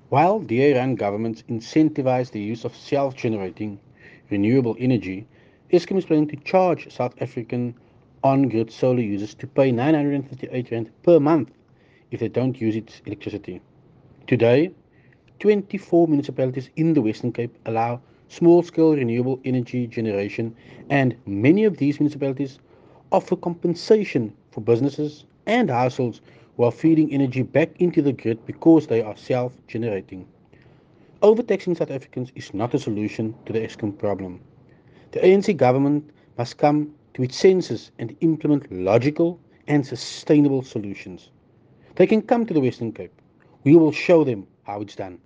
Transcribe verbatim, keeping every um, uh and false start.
While D A run governments incentivize the use of self-generating renewable energy, Eskom is planning to charge South African on-grid solar users to pay nine hundred thirty-eight rand per month if they don't use its electricity. Today, twenty-four municipalities in the Western Cape allow small-scale renewable energy generation, and many of these municipalities offer compensation for businesses and households who are feeding energy back into the grid because they are self-generating. Overtaxing South Africans is not a solution to the Eskom problem. The A N C government must come to its senses and implement logical and sustainable solutions. They can come to the Western Cape. We will show them how it's done.